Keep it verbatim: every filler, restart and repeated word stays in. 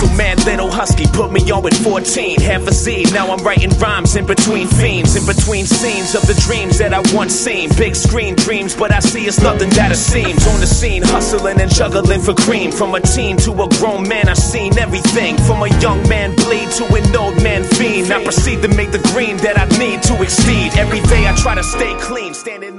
Muscle man, little husky, put me on with fourteen. Half a Z, now I'm writing rhymes in between themes, in between scenes of the dreams that I once seen. Big screen dreams, but I see it's nothing that it seems. On the scene, hustling and juggling for cream. From a teen to a grown man, I've seen everything. From a young man bleed to an old man fiend. I proceed to make the green that I need to exceed. Every day I try to stay clean, standing